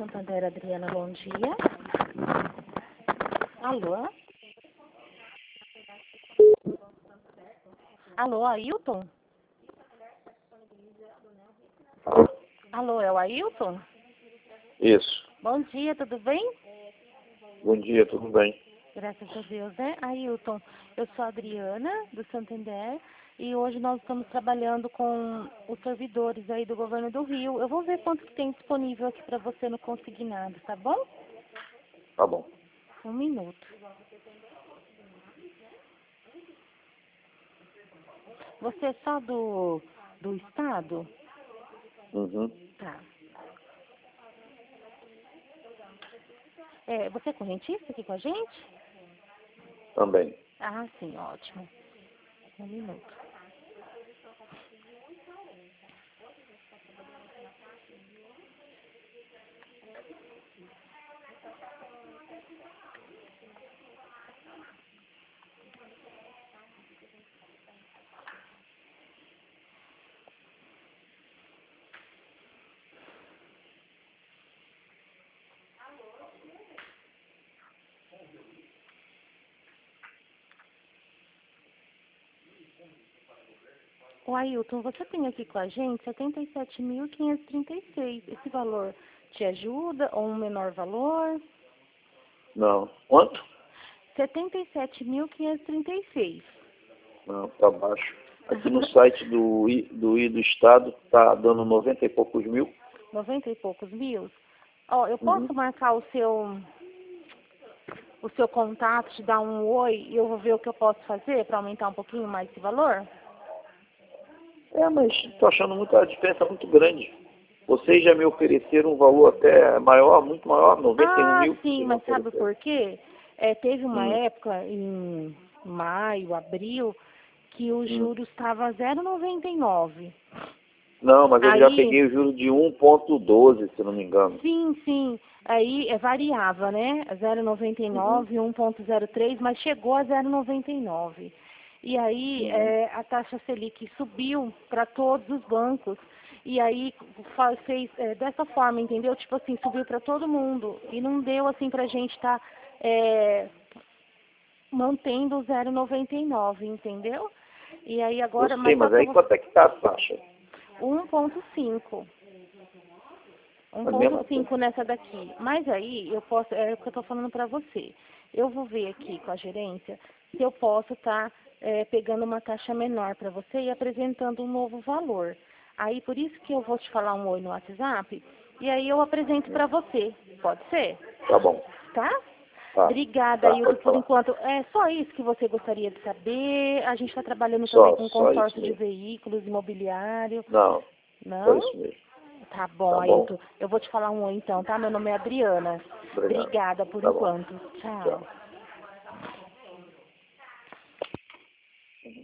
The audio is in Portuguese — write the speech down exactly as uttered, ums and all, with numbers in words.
Santander, Adriana, bom dia. Alô? Alô, Ailton? Alô, é o Ailton? Isso. Bom dia, tudo bem? Bom dia, tudo bem? Graças a Deus, né? Ailton, eu sou a Adriana, do Santander, e hoje nós estamos trabalhando com os servidores aí do Governo do Rio. Eu vou ver quanto que tem disponível aqui para você no consignado, tá bom? Tá bom. Um minuto. Você é só do, do estado? Uhum. Tá. É, você é correntista aqui com a gente? Também. Ah, sim, ótimo. Um minuto. O Ailton, você tem aqui com a gente setenta e sete mil quinhentos e trinta e seis. Esse valor te ajuda ou um menor valor? Não. Quanto? setenta e sete mil quinhentos e trinta e seis. Não, tá baixo. Aqui no site do I do, I do Estado tá dando noventa e poucos mil. noventa e poucos mil? Ó, eu Uhum. posso marcar o seu o seu contato, te dar um oi e eu vou ver o que eu posso fazer para aumentar um pouquinho mais esse valor? É, mas tô achando muito, a diferença muito grande. Vocês já me ofereceram um valor até maior, muito maior, noventa e um Ah, mil. sim, Vocês me mas sabe ofereceram. por quê? É, teve uma Hum, época, em maio, abril, que o hum. juros estava zero vírgula noventa e nove. Não, mas eu já Aí, peguei o juro de um ponto doze, se não me engano. sim, sim, aí é, variava, né? zero vírgula noventa e Uhum, nove, um ponto zero três, mas chegou a zero vírgula noventa e nove. E aí uhum. é, a taxa Selic subiu para todos os bancos. E aí fa- fez é, dessa forma, entendeu? Tipo assim, subiu para todo mundo. E não deu assim pra gente estar mantendo o zero vírgula noventa e nove, entendeu? E aí Eu agora, sei, mas só mas que eu aí vou quanto é que tá a taxa? um ponto cinco. A mesma coisa. um ponto cinco nessa daqui. Mas aí eu posso, é o que eu estou falando para você. Eu vou ver aqui com a gerência se eu posso estar pegando uma taxa menor para você e apresentando um novo valor. Aí por isso que eu vou te falar um oi no WhatsApp e aí eu apresento para você. Pode ser? Tá bom. Tá? Tá. Obrigada, Tá, Ailton, pode por falar. enquanto. É só isso que você gostaria de saber. A gente está trabalhando também Só, com só isso consórcio de mesmo. veículos imobiliário. Não, só Não? isso mesmo. Tá bom, Tá bom? Ailton. Eu vou te falar um oi então, tá? Meu nome é Adriana. Obrigado. Obrigada por Tá bom. enquanto. Tchau. Tchau.